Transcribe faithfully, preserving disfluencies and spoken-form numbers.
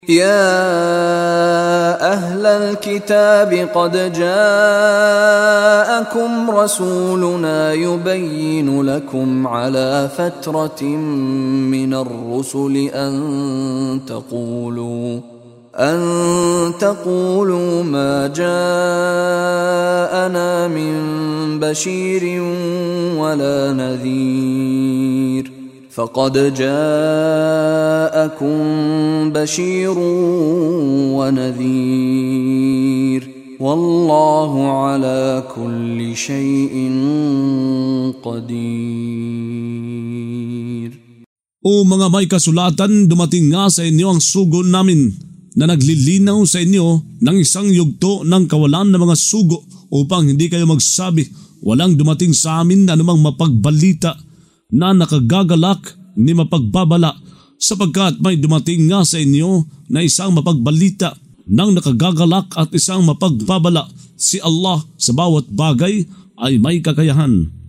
يا أهل الكتاب قد جاءكم رسولنا يبين لكم على فترة من الرسل أن تقولوا أن تقولوا ما جاءنا من بشير ولا نذير فقد جاءكم بشير ونذير والله على كل شيء قدير. O mga may kasulatan, dumating nga sa inyo ang sugo namin na naglilinaw sa inyo ng isang yugto ng kawalan ng mga sugo upang hindi kayo magsabi, walang dumating sa amin na anumang mapagbalita na nakagagalak ni mapagbabala, sapagkat may dumating nga sa inyo na isang mapagbalita ng nakagagalak at isang mapagbabala. Si Allah sa bawat bagay ay may kakayahan.